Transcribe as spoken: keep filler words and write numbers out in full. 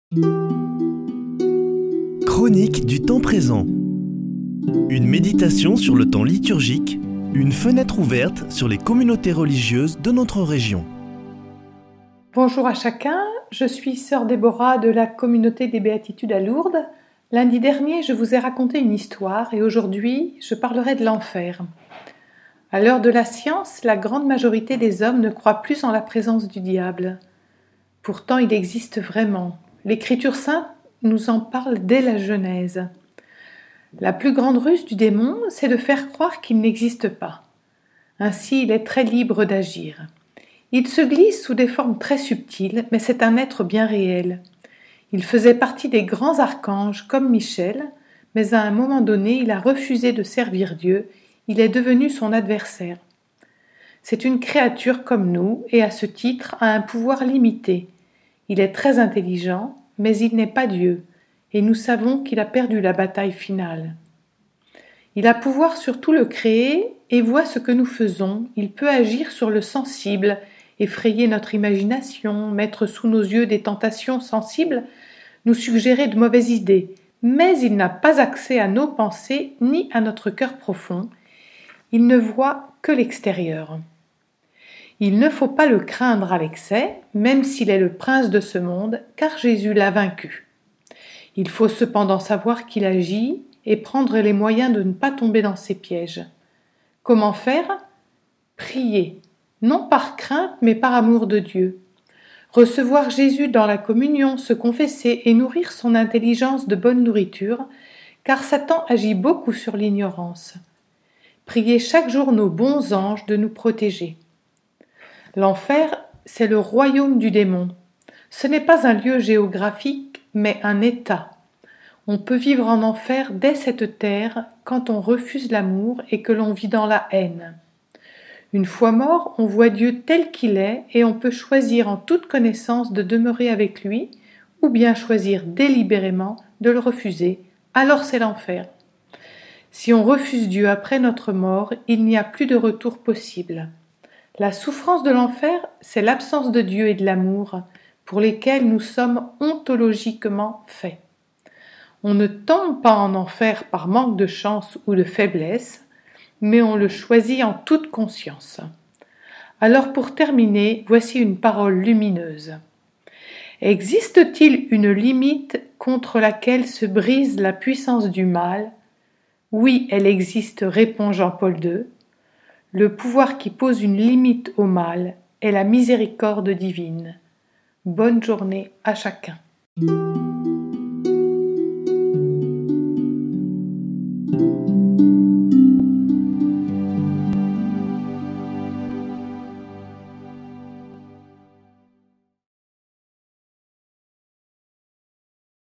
Chronique du temps présent. Une méditation sur le temps liturgique, une fenêtre ouverte sur les communautés religieuses de notre région. Bonjour à chacun, je suis sœur Déborah de la communauté des Béatitudes à Lourdes. Lundi dernier, je vous ai raconté une histoire et aujourd'hui, je parlerai de l'enfer. À l'heure de la science, la grande majorité des hommes ne croient plus en la présence du diable. Pourtant, il existe vraiment. L'Écriture sainte nous en parle dès la Genèse. La plus grande ruse du démon, c'est de faire croire qu'il n'existe pas. Ainsi, il est très libre d'agir. Il se glisse sous des formes très subtiles, mais c'est un être bien réel. Il faisait partie des grands archanges comme Michel, mais à un moment donné, il a refusé de servir Dieu, il est devenu son adversaire. C'est une créature comme nous et à ce titre a un pouvoir limité. Il est très intelligent, mais il n'est pas Dieu, et nous savons qu'il a perdu la bataille finale. Il a pouvoir sur tout le créé et voit ce que nous faisons, il peut agir sur le sensible, effrayer notre imagination, mettre sous nos yeux des tentations sensibles, nous suggérer de mauvaises idées, mais il n'a pas accès à nos pensées ni à notre cœur profond, il ne voit que l'extérieur. Il ne faut pas le craindre à l'excès, même s'il est le prince de ce monde, car Jésus l'a vaincu. Il faut cependant savoir qu'il agit et prendre les moyens de ne pas tomber dans ses pièges. Comment faire ? Prier, non par crainte mais par amour de Dieu. Recevoir Jésus dans la communion, se confesser et nourrir son intelligence de bonne nourriture, car Satan agit beaucoup sur l'ignorance. Prier chaque jour nos bons anges de nous protéger. L'enfer, c'est le royaume du démon. Ce n'est pas un lieu géographique, mais un état. On peut vivre en enfer dès cette terre quand on refuse l'amour et que l'on vit dans la haine. Une fois mort, on voit Dieu tel qu'il est et on peut choisir en toute connaissance de demeurer avec lui ou bien choisir délibérément de le refuser. Alors c'est l'enfer. Si on refuse Dieu après notre mort, il n'y a plus de retour possible. La souffrance de l'enfer, c'est l'absence de Dieu et de l'amour, pour lesquels nous sommes ontologiquement faits. On ne tombe pas en enfer par manque de chance ou de faiblesse, mais on le choisit en toute conscience. Alors pour terminer, voici une parole lumineuse. Existe-t-il une limite contre laquelle se brise la puissance du mal ? Oui, elle existe, répond Jean-Paul deux. Le pouvoir qui pose une limite au mal est la miséricorde divine. Bonne journée à chacun.